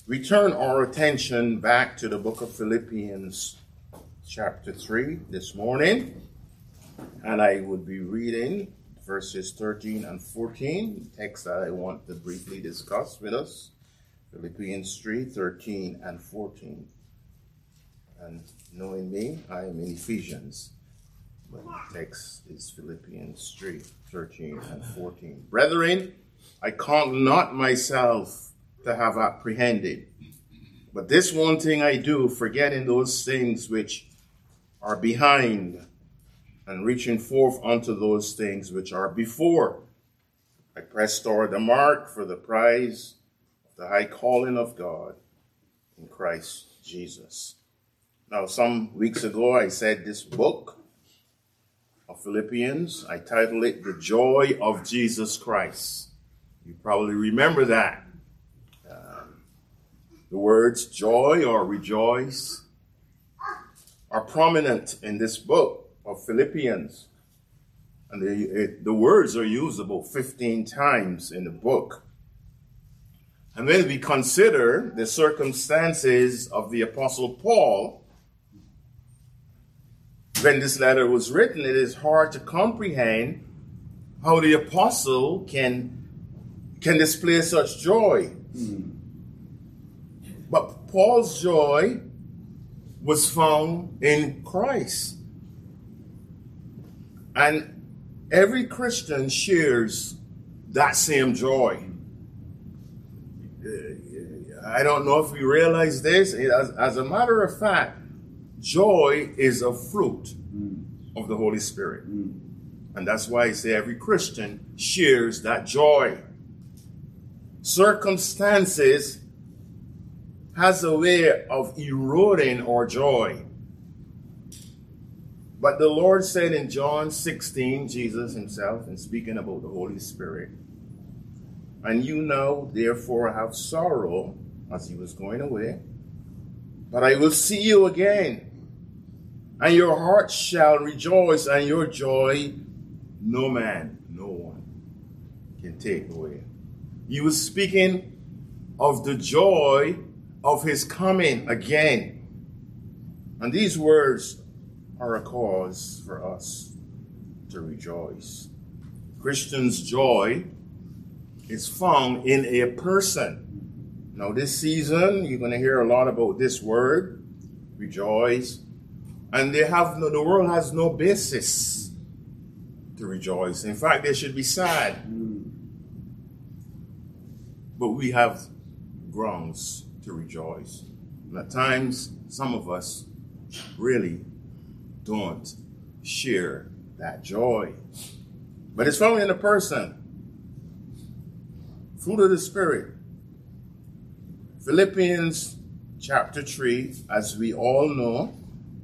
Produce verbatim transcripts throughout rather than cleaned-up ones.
We turn our attention back to the book of Philippians chapter three this morning, and I would be reading verses thirteen and fourteen, the text that I want to briefly discuss with us. Philippians three, thirteen and fourteen. And knowing me, I am in Ephesians, but the text is Philippians three, thirteen and fourteen. Brethren, I count not myself to have apprehended, but this one thing I do, forgetting those things which are behind, and reaching forth unto those things which are before. I press toward the mark for the prize of the high calling of God in Christ Jesus. Now, some weeks ago, I said this book of Philippians, I titled it The Joy of Jesus Christ. You probably remember that. Um, the words joy or rejoice are prominent in this book of Philippians. And the, it, the words are used about fifteen times in the book. And when we consider the circumstances of the Apostle Paul, when this letter was written, it is hard to comprehend how the apostle can, can display such joy. Mm. But Paul's joy was found in Christ. And every Christian shares that same joy. I don't know if we realize this. As, as a matter of fact, joy is a fruit mm. of the Holy Spirit. Mm. And that's why I say every Christian shares that joy. Circumstances has a way of eroding our joy. But the Lord said in John sixteen, Jesus himself, and speaking about the Holy Spirit, and you now therefore have sorrow, as he was going away, but I will see you again, and your heart shall rejoice, and your joy no man, no one can take away. He was speaking of the joy of his coming again. And these words are a cause for us to rejoice. Christians' joy is found in a person. Now this season, you're going to hear a lot about this word, rejoice. And they have no, the world has no basis to rejoice. In fact, they should be sad. But we have grounds to rejoice. And at times, some of us really don't share that joy. But it's found in a person. Fruit of the Spirit. Philippians chapter three, as we all know,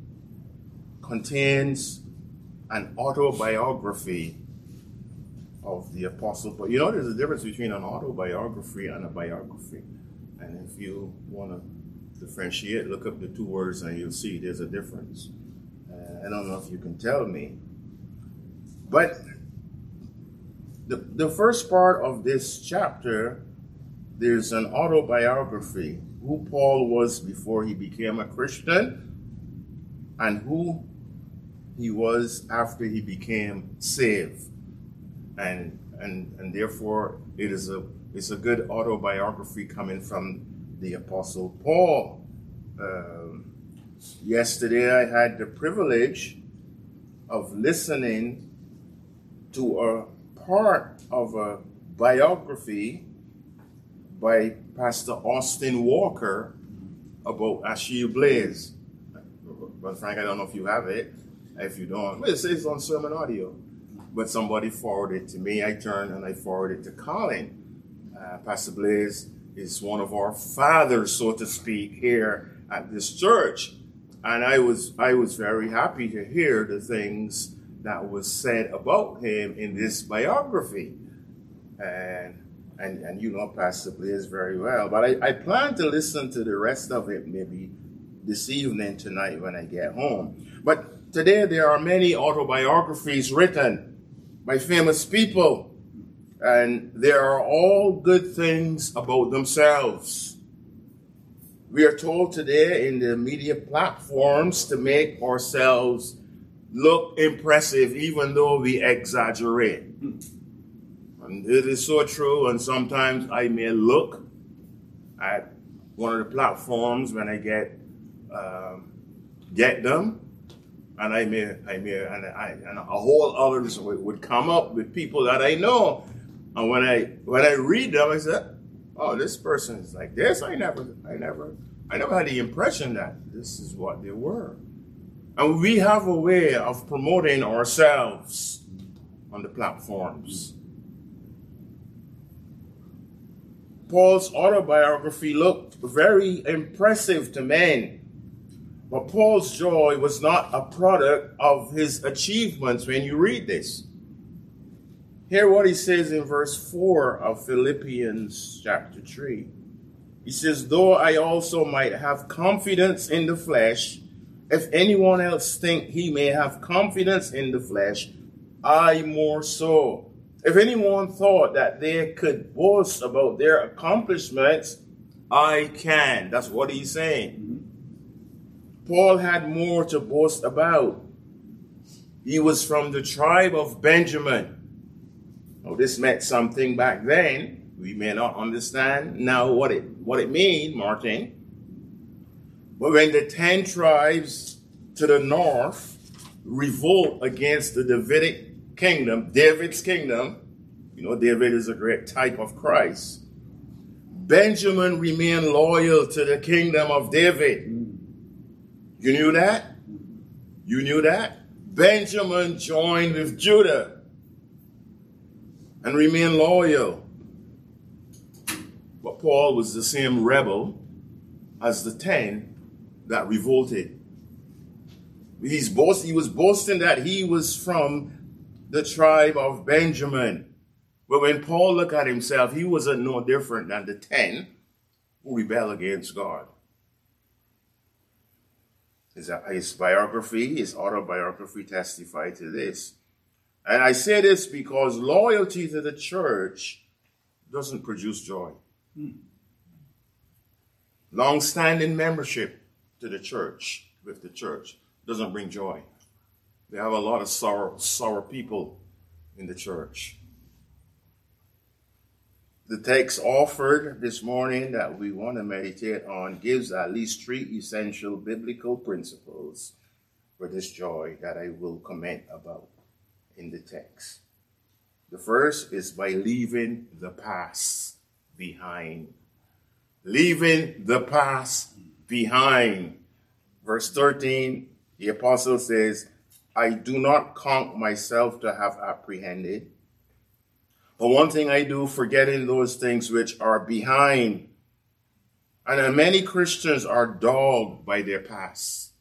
contains an autobiography of the Apostle Paul. You know, there's a difference between an autobiography and a biography. And if you want to differentiate, look up the two words and you'll see there's a difference. Uh, I don't know if you can tell me. But the, the first part of this chapter, there's an autobiography, who Paul was before he became a Christian and who he was after he became saved. And and and therefore it is a it's a good autobiography coming from the Apostle Paul. Um, yesterday I had the privilege of listening to a part of a biography by Pastor Austin Walker about Achille Blaise. Brother Frank, I don't know if you have it. If you don't, well, it says on Sermon Audio. But somebody forwarded it to me. I turned and I forwarded it to Colin. Uh, Pastor Blaise is one of our fathers, so to speak, here at this church. And I was I was very happy to hear the things that was said about him in this biography. And and, and you know Pastor Blaise very well. But I, I plan to listen to the rest of it maybe this evening, tonight when I get home. But today there are many autobiographies written by famous people, and they are all good things about themselves. We are told today in the media platforms to make ourselves look impressive, even though we exaggerate. And it is so true, and sometimes I may look at one of the platforms when I get um, get them, and I may, I may, and, I, and a whole others would, would come up with people that I know, and when I when I read them, I say, "Oh, this person is like this." I never, I never, I never had the impression that this is what they were. And we have a way of promoting ourselves on the platforms. Paul's autobiography looked very impressive to men. But Paul's joy was not a product of his achievements when you read this. Hear what he says in verse four of Philippians chapter three. He says, though I also might have confidence in the flesh, if anyone else think he may have confidence in the flesh, I more so. If anyone thought that they could boast about their accomplishments, I can. That's what he's saying. Mm-hmm. Paul had more to boast about. He was from the tribe of Benjamin. Now, this meant something back then. We may not understand now what it what it means, Martin. But when the ten tribes to the north revolt against the Davidic kingdom, David's kingdom, you know, David is a great type of Christ. Benjamin remained loyal to the kingdom of David. You knew that? You knew that? Benjamin joined with Judah and remained loyal. But Paul was the same rebel as the ten that revolted. He's boast, he was boasting that he was from the tribe of Benjamin. But when Paul looked at himself, he wasn't no different than the ten who rebel against God. His, his biography, his autobiography testified to this. And I say this because loyalty to the church doesn't produce joy. Hmm. Long-standing membership to the church, with the church, doesn't bring joy. They have a lot of sour, sour people in the church. The text offered this morning that we want to meditate on gives at least three essential biblical principles for this joy that I will comment about in the text. The first is by leaving the past behind. Leaving the past behind. Verse thirteen, the apostle says, I do not count myself to have apprehended. But one thing I do, forgetting those things which are behind. And many Christians are dogged by their past.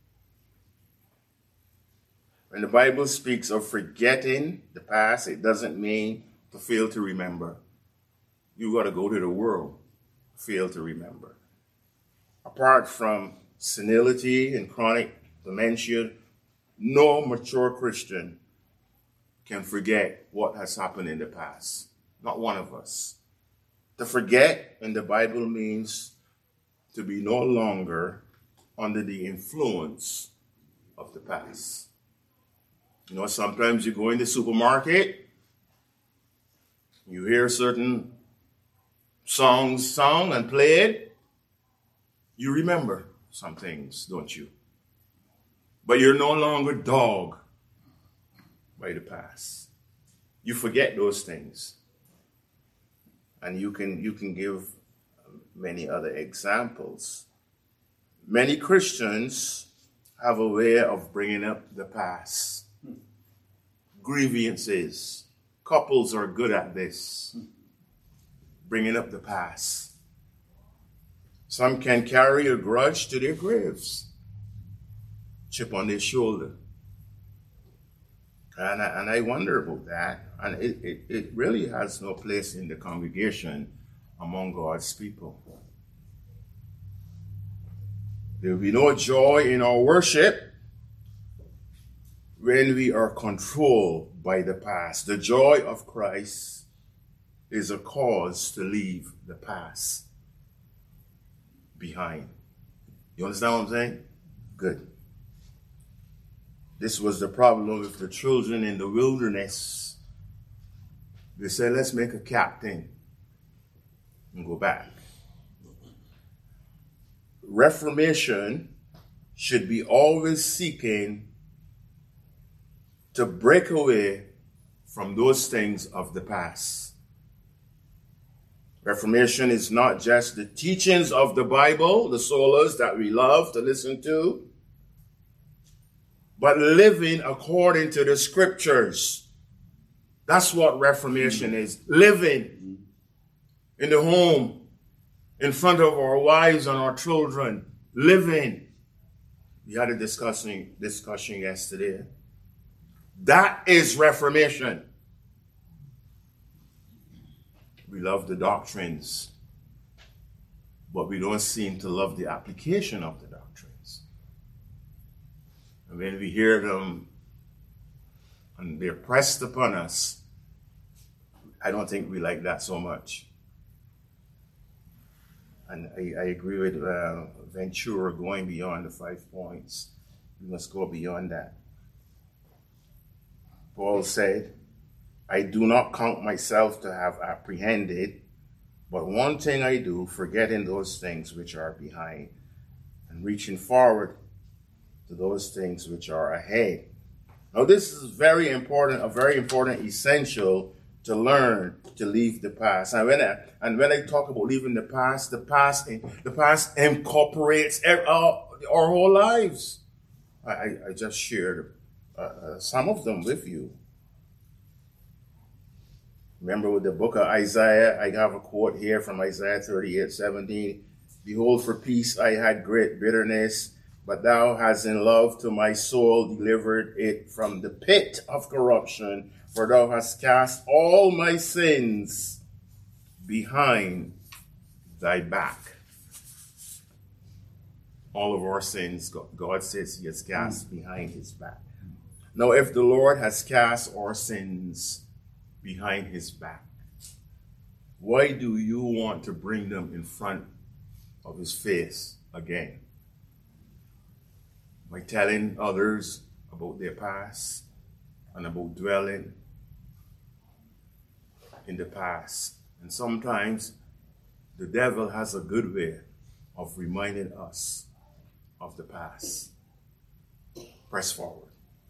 When the Bible speaks of forgetting the past, it doesn't mean to fail to remember. You got to go to the world, fail to remember. Apart from senility and chronic dementia, no mature Christian can forget what has happened in the past. Not one of us. To forget in the Bible means to be no longer under the influence of the past. You know, sometimes you go in the supermarket, you hear certain songs sung and played, you remember some things, don't you? But you're no longer dogged by the past. You forget those things. And you can you can give many other examples. Many Christians have a way of bringing up the past. Grievances. Couples are good at this. Bringing up the past. Some can carry a grudge to their graves. Chip on their shoulder. And I, and I wonder about that. And it, it, it really has no place in the congregation among God's people. There will be no joy in our worship when we are controlled by the past. The joy of Christ is a cause to leave the past. behind. You understand what I'm saying? Good. This was the problem with the children in the wilderness. They said, let's make a captain and go back. Reformation should be always seeking to break away from those things of the past. Reformation is not just the teachings of the Bible, the solas that we love to listen to, but living according to the scriptures. That's what Reformation is. Living in the home, in front of our wives and our children. Living. We had a discussion, discussion yesterday. That is Reformation. We love the doctrines, but we don't seem to love the application of the doctrines. And when we hear them and they're pressed upon us, I don't think we like that so much. And I, I agree with uh, Ventura going beyond the five points. We must go beyond that. Paul said, I do not count myself to have apprehended, but one thing I do, forgetting those things which are behind and reaching forward to those things which are ahead. Now, this is very important, a very important essential to learn to leave the past. And when I, and when I talk about leaving the past, the past, the past incorporates our, our whole lives. I, I just shared uh, uh, some of them with you. Remember with the book of Isaiah, I have a quote here from Isaiah thirty-eight seventeen. Behold, for peace I had great bitterness, but thou hast in love to my soul delivered it from the pit of corruption, for thou hast cast all my sins behind thy back. All of our sins, God says he has cast behind his back. Now, if the Lord has cast our sins behind his back, why do you want to bring them in front of his face again? By telling others about their past and about dwelling in the past. And sometimes the devil has a good way of reminding us of the past. Press forward.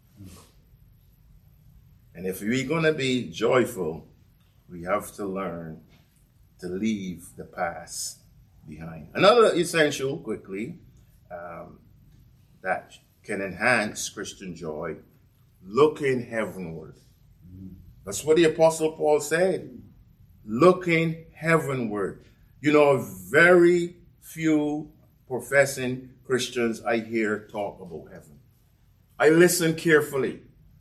And if we're going to be joyful, we have to learn to leave the past behind. Another essential, quickly, um, that can enhance Christian joy, looking heavenward. That's what the Apostle Paul said. Looking heavenward. You know, very few professing Christians I hear talk about heaven. I listen carefully.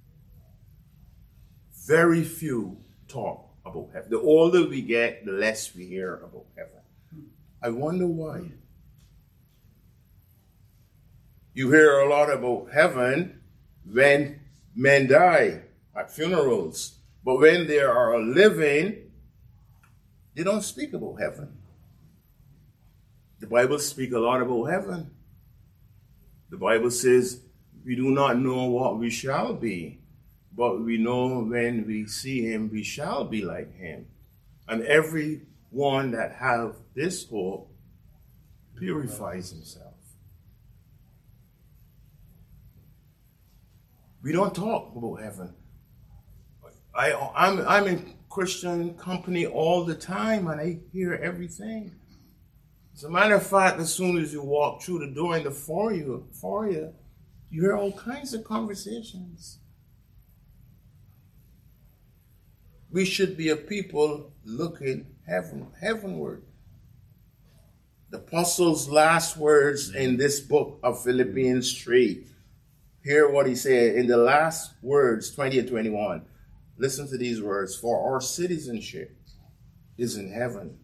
Very few talk about heaven. The older we get, the less we hear about heaven. I wonder why. You hear a lot about heaven when men die at funerals. But when they are living, they don't speak about heaven. The Bible speaks a lot about heaven. The Bible says, we do not know what we shall be, but we know when we see him, we shall be like him. And everyone that have this hope purifies himself. We don't talk about heaven. I, I'm, I'm in Christian company all the time, and I hear everything. As a matter of fact, as soon as you walk through the door in the foyer, foyer you hear all kinds of conversations. We should be a people looking heaven, heavenward. The apostle's last words in this book of Philippians three. Hear what he said in the last words, twenty and twenty-one. Listen to these words. For our citizenship is in heaven,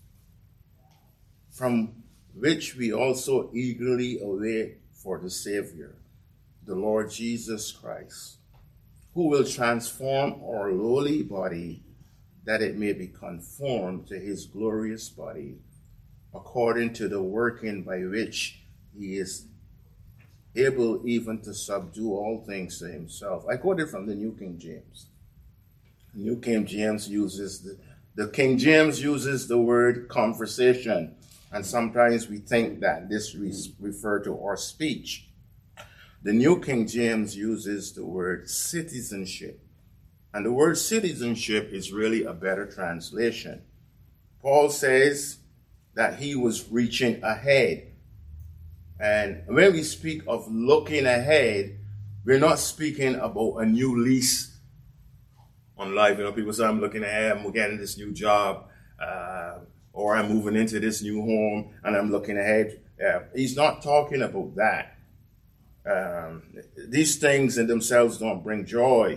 from which we also eagerly await for the Savior, the Lord Jesus Christ, who will transform our lowly body, that it may be conformed to his glorious body, according to the working by which he is able even to subdue all things to himself. I quoted from the New King James. The New King James uses the, the King James uses the word conversation, and sometimes we think that this re- refer to our speech. The New King James uses the word citizenship, and the word citizenship is really a better translation. Paul says that he was reaching ahead. And when we speak of looking ahead, we're not speaking about a new lease on life. You know, people say, I'm looking ahead, I'm getting this new job, uh, or I'm moving into this new home, and I'm looking ahead. Uh, he's not talking about that. Um, these things in themselves don't bring joy.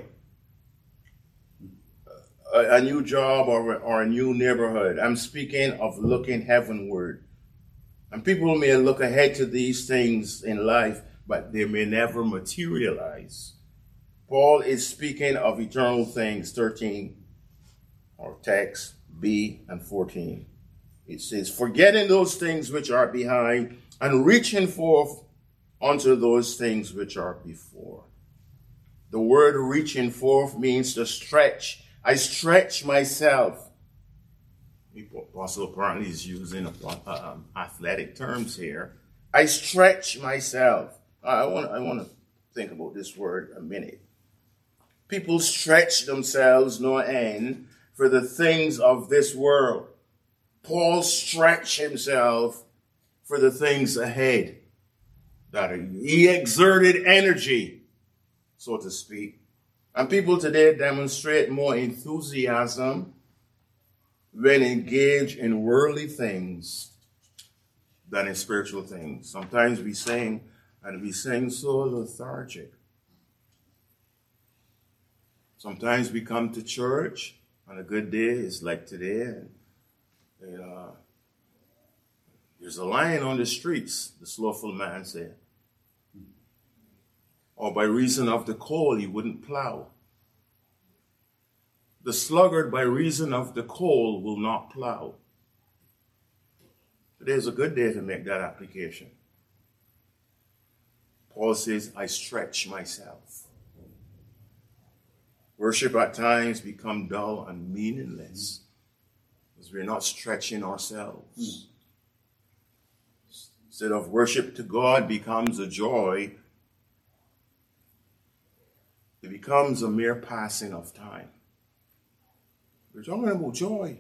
A, a new job or, or a new neighborhood. I'm speaking of looking heavenward. And people may look ahead to these things in life, but they may never materialize. Paul is speaking of eternal things, thirteen, or text B and fourteen. It says, forgetting those things which are behind and reaching forth unto those things which are before. The word reaching forth means to stretch. I stretch myself. Apostle apparently is using um, athletic terms here. I stretch myself. I want, I want to think about this word a minute. People stretch themselves no end for the things of this world. Paul stretched himself for the things ahead. That he exerted energy, so to speak. And people today demonstrate more enthusiasm when engaged in worldly things than in spiritual things. Sometimes we sing, and we sing so lethargic. Sometimes we come to church on a good day, it's like today, and you know, there's a lion on the streets, the slothful man said. Or by reason of the cold, he wouldn't plow. The sluggard, by reason of the cold, will not plow. Today's a good day to make that application. Paul says, I stretch myself. Worship at times become dull and meaningless because we're not stretching ourselves. Instead of worship to God becomes a joy, it becomes a mere passing of time. We're talking about joy.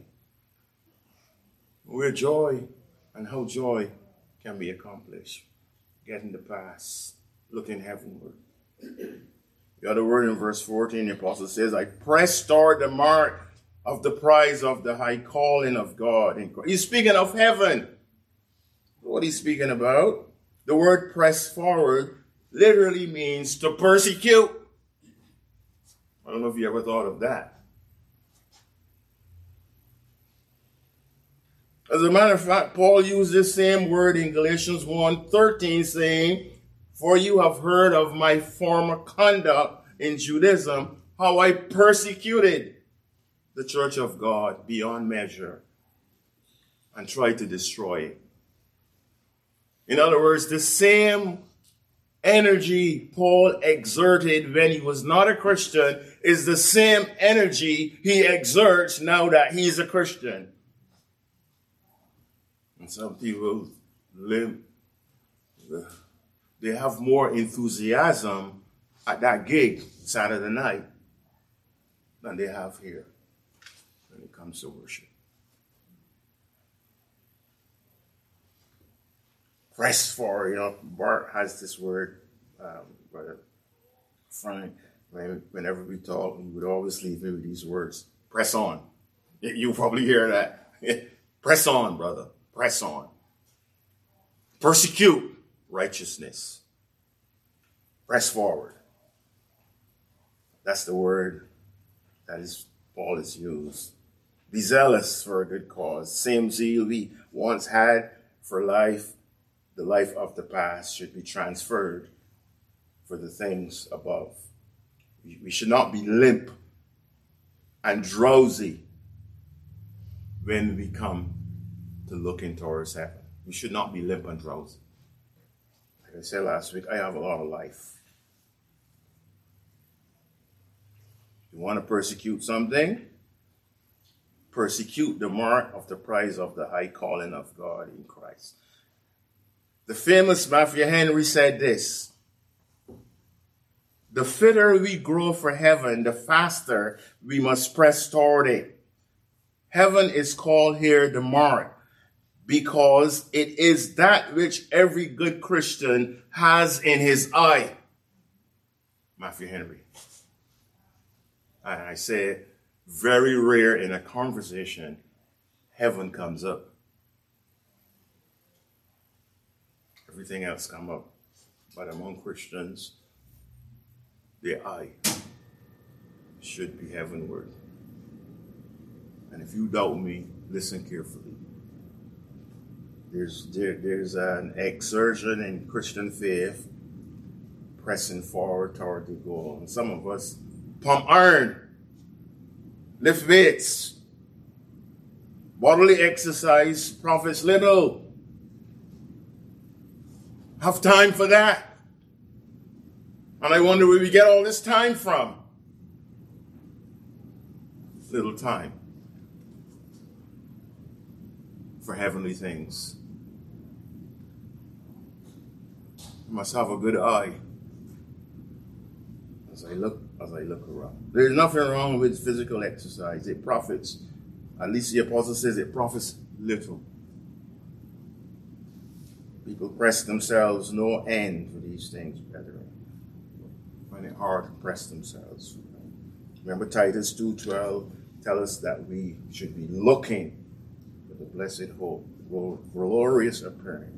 Where joy and how joy can be accomplished. Getting the past, looking heavenward. The other word in verse fourteen, the apostle says, I press toward the mark of the prize of the high calling of God in Christ. He's speaking of heaven. What he's speaking about, the word press forward literally means to persecute. I don't know if you ever thought of that. As a matter of fact, Paul used this same word in Galatians one thirteen, saying, for you have heard of my former conduct in Judaism, how I persecuted the church of God beyond measure and tried to destroy it. In other words, the same energy Paul exerted when he was not a Christian is the same energy he exerts now that he's a Christian. And some people live, they have more enthusiasm at that gig Saturday night than they have here when it comes to worship. Press forward, you know, Bart has this word, um, Brother Frank, whenever we talk, he would always leave me with these words, press on. You probably hear that. Press on, brother. Press on. Persecute righteousness. Press forward. That's the word that is Paul is used. Be zealous for a good cause. Same zeal we once had for life, the life of the past should be transferred for the things above. We should not be limp and drowsy when we come to looking towards heaven. We should not be limp and drowsy. Like I said last week, I have a lot of life. You want to persecute something? Persecute the mark of the prize of the high calling of God in Christ. The famous Matthew Henry said this: the fitter we grow for heaven, the faster we must press toward it. Heaven is called here the mark because it is that which every good Christian has in his eye. Matthew Henry. And I say, very rare in a conversation, heaven comes up. Everything else come up. But among Christians, their eye should be heavenward. And if you doubt me, listen carefully. There's, there, there's an exertion in Christian faith pressing forward toward the goal. And some of us pump iron, lift weights, bodily exercise profits little. Have time for that. And I wonder where we get all this time from. Little time for heavenly things. You must have a good eye as I look as I look around. There's nothing wrong with physical exercise. It profits. At least the apostle says it profits little. People press themselves no end for these things, brethren. Find it hard to press themselves. Remember Titus two twelve tell us that we should be looking for the blessed hope, glorious appearing.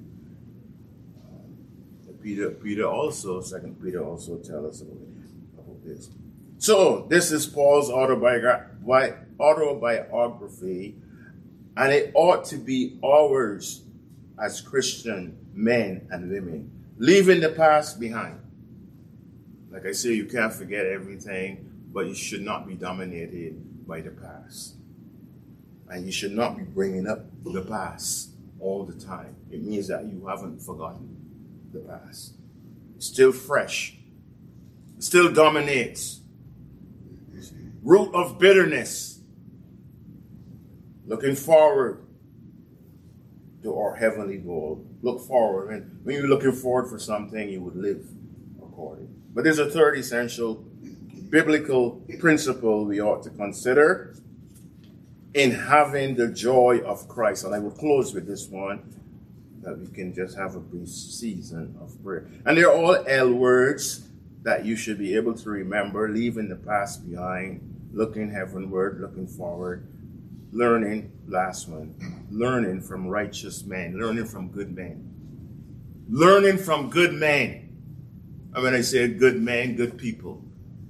Uh, Peter, Peter also, Second Peter also tell us about, about this. So this is Paul's autobiography, autobiography, and it ought to be ours as Christian men and women, leaving the past behind. Like I say, you can't forget everything, but you should not be dominated by the past. And you should not be bringing up the past all the time. It means that you haven't forgotten the past. It's still fresh. It still dominates. Root of bitterness. Looking forward to our heavenly goal. Look forward. And when you're looking forward for something, you would live according. But there's a third essential biblical principle we ought to consider in having the joy of Christ. And I will close with this one, that we can just have a brief season of prayer. And they're all L words that you should be able to remember, leaving the past behind, looking heavenward, looking forward, learning, last one, learning from righteous men, learning from good men. Learning from good men. And when I say good men, good people.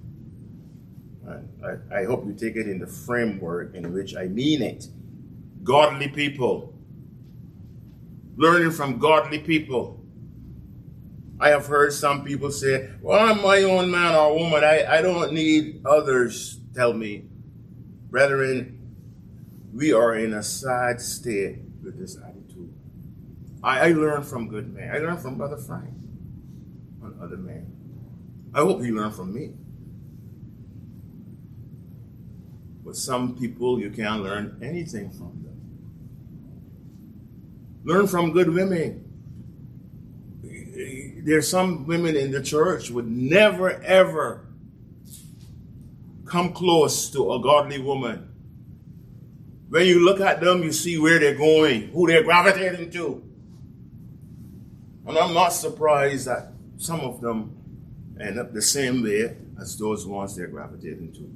I, I hope you take it in the framework in which I mean it. Godly people. Learning from godly people. I have heard some people say, well, I'm my own man or woman. I, I don't need others tell me. Brethren, we are in a sad state with this attitude. I, I learn from good men. I learn from Brother Frank and other men. I hope he learned from me. But some people, you can't learn anything from them. Learn from good women. There's some women in the church would never, ever come close to a godly woman. When you look at them, you see where they're going, who they're gravitating to. And I'm not surprised that some of them end up the same way as those ones they're gravitating to.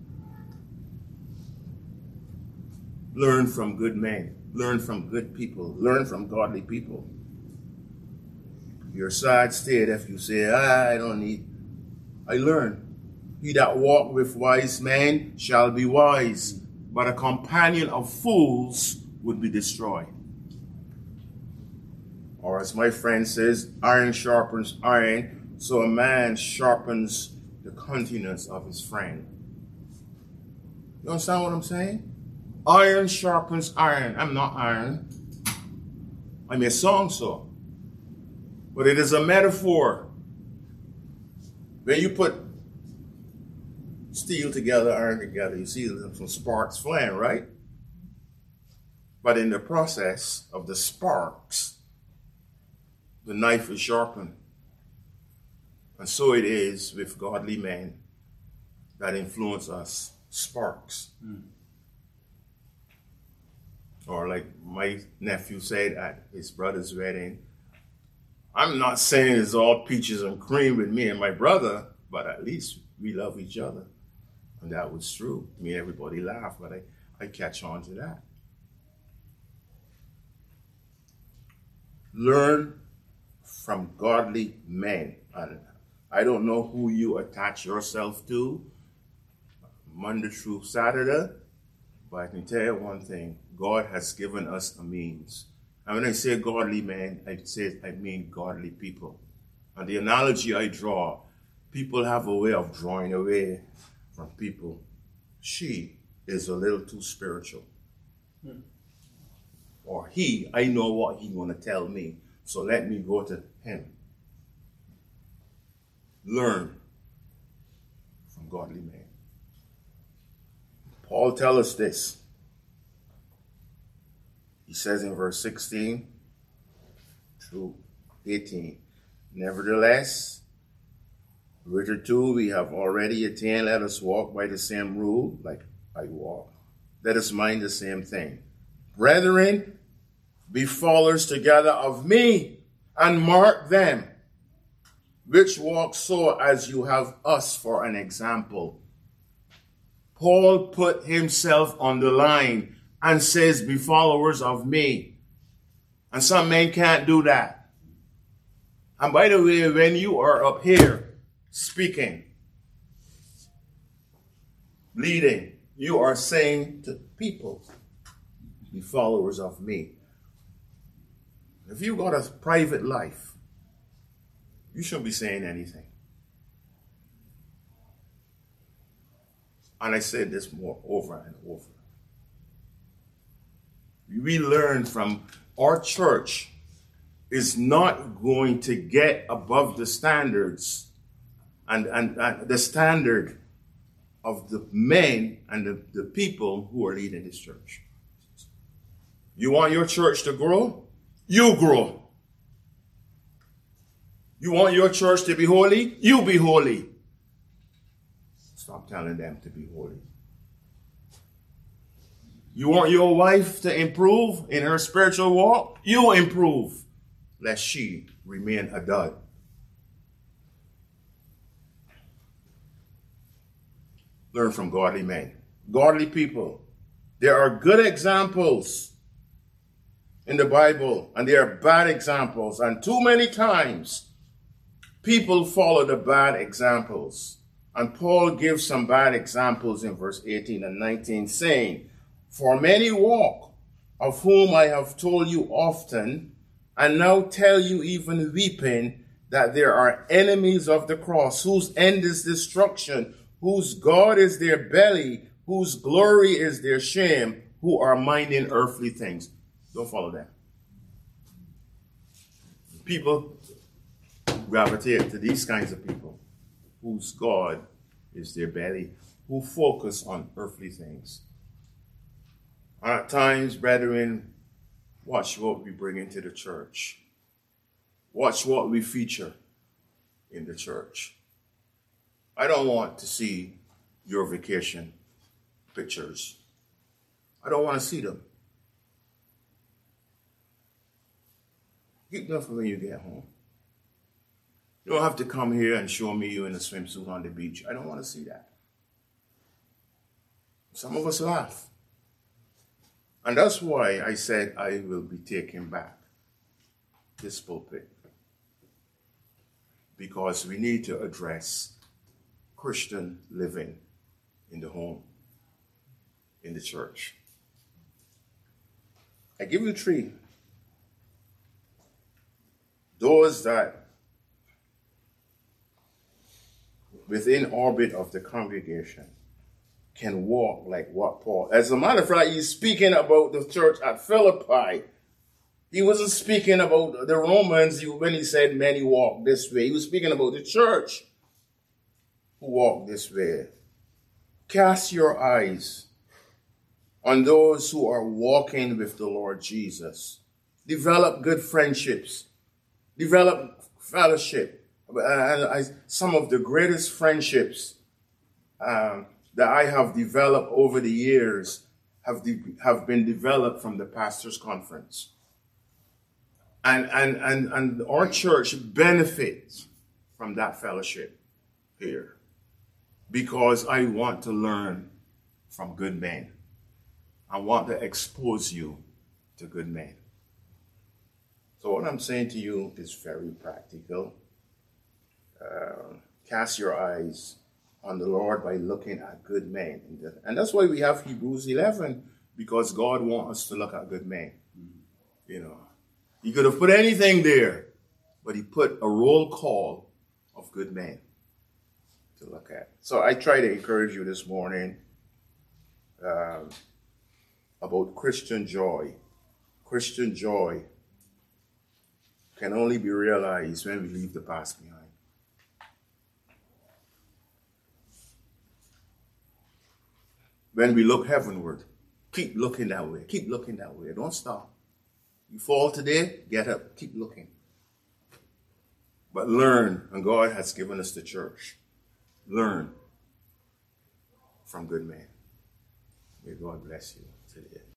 Learn from good men. Learn from good people. Learn from godly people. Your sad state if you say, ah, I don't need. I learn. He that walk with wise men shall be wise, but a companion of fools would be destroyed. Or as my friend says, iron sharpens iron, so a man sharpens the countenance of his friend. You understand what I'm saying? Iron sharpens iron. I'm not iron. I mean, a song so. But it is a metaphor. When you put steel together, iron together, you see some sparks flying, right? But in the process of the sparks, the knife is sharpened. And so it is with godly men that influence us, sparks. Mm. Or like my nephew said at his brother's wedding, I'm not saying it's all peaches and cream with me and my brother, but at least we love each other. And that was true. I mean, everybody laughed, but I, I catch on to that. Learn from godly men. And I don't know who you attach yourself to Monday through Saturday, but I can tell you one thing. God has given us a means. And when I say godly men, I say I mean godly people. And the analogy I draw, people have a way of drawing away from people. She is a little too spiritual. Hmm. Or he, I know what he want to tell me, so let me go to him. Learn from godly men. Paul tells us this. He says in verse sixteen through eighteen, nevertheless, hitherto we have already attained, let us walk by the same rule, like I walk. Let us mind the same thing. Brethren, be followers together of me, and mark them, which walk so as you have us for an example. Paul put himself on the line and says, be followers of me. And some men can't do that. And by the way, when you are up here speaking, leading, you are saying to people, be followers of me. If you got a private life, you shouldn't be saying anything. And I said this more over and over. We learn from our church is not going to get above the standards and, and, and the standard of the men and the, the people who are leading this church. You want your church to grow? You grow. You want your church to be holy? You be holy. Stop telling them to be holy. You want your wife to improve in her spiritual walk? You improve, lest she remain a dud. Learn from godly men, godly people. There are good examples in the Bible, and there are bad examples. And too many times, people follow the bad examples. And Paul gives some bad examples in verse eighteen and nineteen, saying, for many walk, of whom I have told you often, and now tell you even weeping, that there are enemies of the cross, whose end is destruction, whose God is their belly, whose glory is their shame, who are minding earthly things. Don't follow them. People gravitate to these kinds of people, whose God is their belly, who focus on earthly things. At times, brethren, watch what we bring into the church. Watch what we feature in the church. I don't want to see your vacation pictures. I don't want to see them. Keep them for when you get home. You don't have to come here and show me you in a swimsuit on the beach. I don't want to see that. Some of us laugh. And that's why I said I will be taking back this pulpit. Because we need to address Christian living in the home, in the church. I give you three. Those that within orbit of the congregation can walk like what Paul. As a matter of fact, he's speaking about the church at Philippi. He wasn't speaking about the Romans when he said many walk this way. He was speaking about the church who walk this way. Cast your eyes on those who are walking with the Lord Jesus. Develop good friendships. Develop fellowship. And some of the greatest friendships um, that I have developed over the years have, de- have been developed from the pastor's conference. And, and, and, and our church benefits from that fellowship here because I want to learn from good men. I want to expose you to good men. So what I'm saying to you is very practical. Uh, cast your eyes on the Lord by looking at good men. And that's why we have Hebrews eleven, because God wants us to look at good men. You know, he could have put anything there, but he put a roll call of good men to look at. So I try to encourage you this morning um, about Christian joy. Christian joy can only be realized when we leave the past behind. When we look heavenward, keep looking that way. Keep looking that way. Don't stop. You fall today, get up. Keep looking. But learn, and God has given us the church. Learn from good men. May God bless you today.